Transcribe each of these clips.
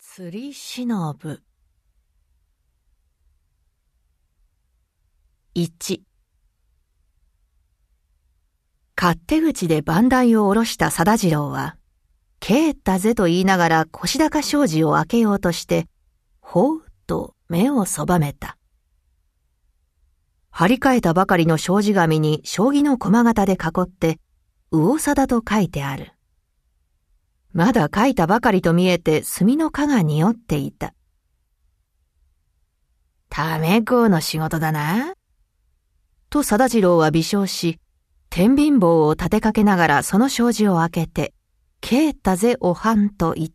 釣りしのぶ。1、勝手口で番台を下ろした貞次郎は、帰ったぜと言いながら腰高障子を開けようとして、ほうと目をそばめた。張り替えたばかりの障子紙に将棋の駒形で囲って、魚貞と書いてある。まだ書いたばかりと見えて墨の蚊が匂っていた。ためこの仕事だな。と貞次郎は微笑し、天秤棒を立てかけながらその障子を開けて、帰ったぜおはんと言った。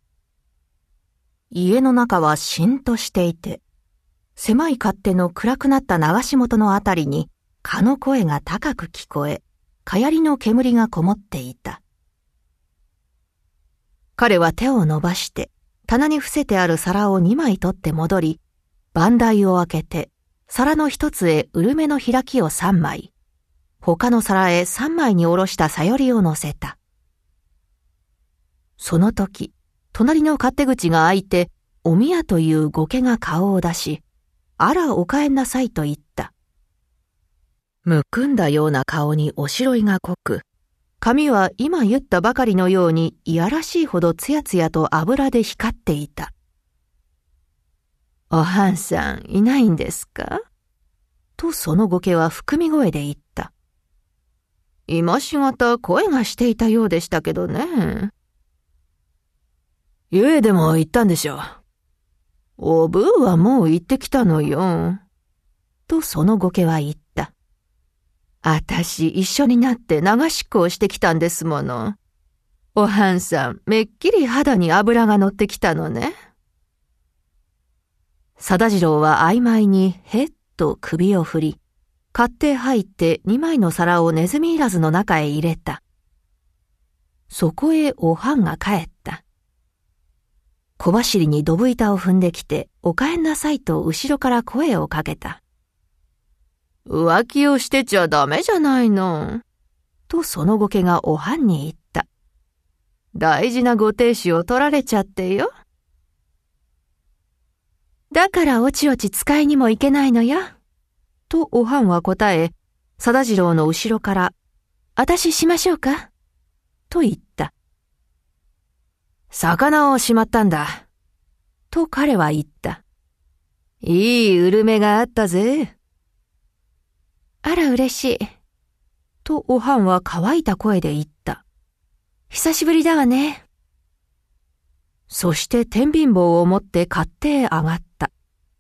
家の中はしんとしていて、狭い勝手の暗くなった流し元のあたりに蚊の声が高く聞こえ、かやりの煙がこもっていた。彼は手を伸ばして、棚に伏せてある皿を2枚取って戻り、番台を開けて、皿の一つへうるめの開きを3枚、他の皿へ3枚におろしたさよりを乗せた。その時、隣の勝手口が開いて、おみやという御家が顔を出し、あらお帰んなさいと言った。むくんだような顔におしろいが濃く、髪は今言ったばかりのようにいやらしいほどつやつやと油で光っていた。おはんさんいないんですかとその御家は含み声で言った。今しがた声がしていたようでしたけどね。ゆえでも言ったんでしょう。おぶうはもう行ってきたのよ。とその御家は言った。あたし一緒になって流しっこをしてきたんですもの。おはんさんめっきり肌に油が乗ってきたのね。貞次郎は曖昧にへっと首を振り、勝手入って2枚の皿をネズミいらずの中へ入れた。そこへおはんが帰った。小走りにどぶ板を踏んできて、お帰んなさいと後ろから声をかけた。浮気をしてちゃダメじゃないの。とその御家がおはんに言った。大事なご亭主を取られちゃってよ。だからおちおち使いにも行けないのよ。とおはんは答え、貞次郎の後ろから、あたししましょうかと言った。魚をしまったんだ。と彼は言った。いいうるめがあったぜ。あら嬉しい。とおはんは乾いた声で言った。久しぶりだわね。そして天秤棒を持って勝手へ上がった。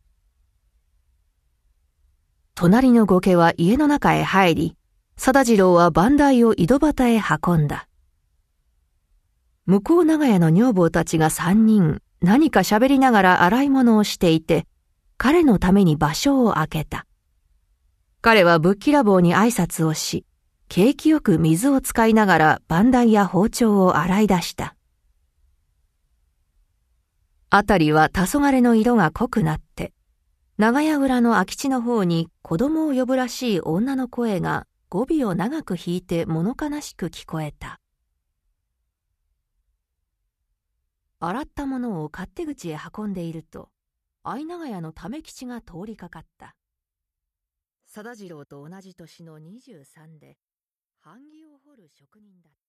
隣の御家は家の中へ入り、貞次郎は番台を井戸端へ運んだ。向こう長屋の女房たちが3人何か喋りながら洗い物をしていて、彼のために場所を空けた。彼はぶっきらぼうに挨拶をし、景気よく水を使いながら番台や包丁を洗い出した。あたりは黄昏の色が濃くなって、長屋裏の空き地の方に子供を呼ぶらしい女の声が語尾を長く引いて物悲しく聞こえた。洗ったものを勝手口へ運んでいると、相長屋の為吉が通りかかった。貞次郎と同じ年の23で、版木を彫る職人だった。